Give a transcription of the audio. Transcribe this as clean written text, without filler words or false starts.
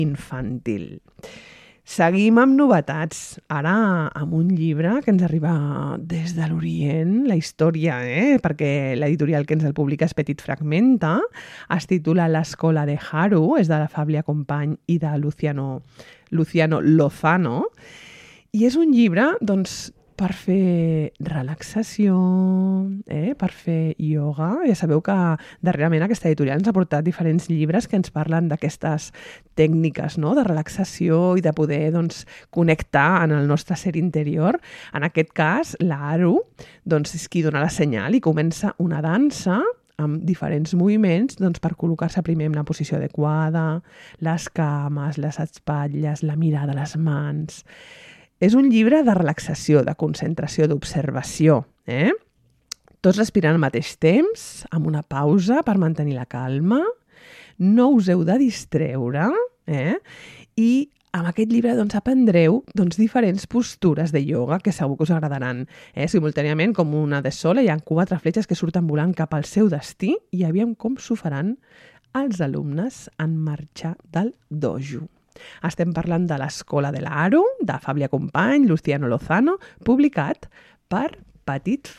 infantil. Seguim amb novetats, ara amb un llibre que ens arriba des de l'Orient, la història, perquè l'editorial que ens el publica és Petit Fragmenta, es titula L'escola de Haru, és de la Fabia Company i de Luciano Lozano, i és un llibre, doncs, per fer relaxació, per fer ioga. Ja sabeu que darrerament aquesta editorial ens ha portat diferents llibres que ens parlen d'aquestes tècniques, no?, de relaxació i de poder, doncs, connectar en el nostre ser interior. En aquest cas, la Haru, doncs, és qui dona la senyal i comença una dansa amb diferents moviments, doncs, per col·locar-se primer en una posició adequada, les cames, les espatlles, la mirada, les mans. És un llibre de relaxació, de concentració, d'observació. Tots respirant al mateix temps, amb una pausa per mantenir la calma. No us heu de distreure. I amb aquest llibre doncs, aprendreu diferents postures de ioga que segur que us agradaran. Simultàniament, com una de sola, hi ha 4 fletxes que surten volant cap al seu destí i aviam com s'ho faran els alumnes en marxar del dojo. Estem parlant de l'Escola de la Haru, de Fabia Company, Luciano Lozano, publicat per Petit